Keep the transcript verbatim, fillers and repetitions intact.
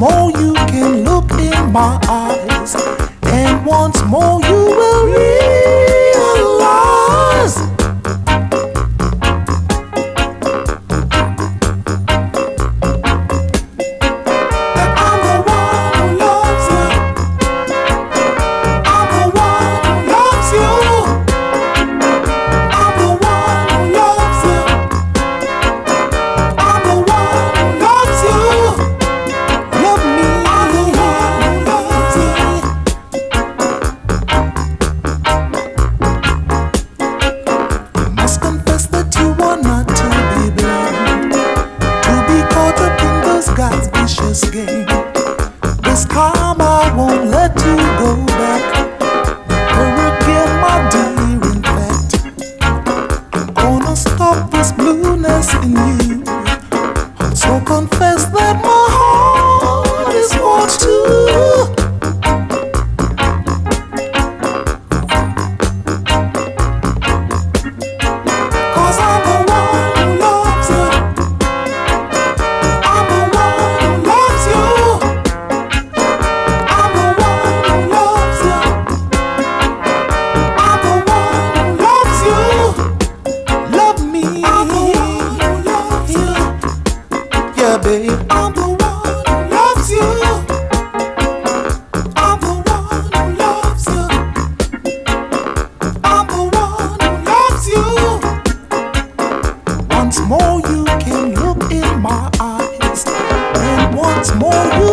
more you can look in my eyes, and once more you will realize that I'm the one who loves you. I'm the one who loves you. I'm the one who loves you. I'm the one who loves you. Love me. I'm the one who loves you. You must confess that you are not to be blamed, to be caught up in this God's vicious game. This time I won't let you go back. Never again, my dear. In fact, I'm gonna stop this blueness in you. So confess that my heart is yours too. Cause I'm the one who loves you. I'm the one who loves you. I'm the one who loves you. I'm the one who loves you. Love me. I'm the one who loves you. Yeah, babe. I'm the one who loves you. I'm the one who loves you. I'm the one who loves you. Once more you can look in my eyes, and once more you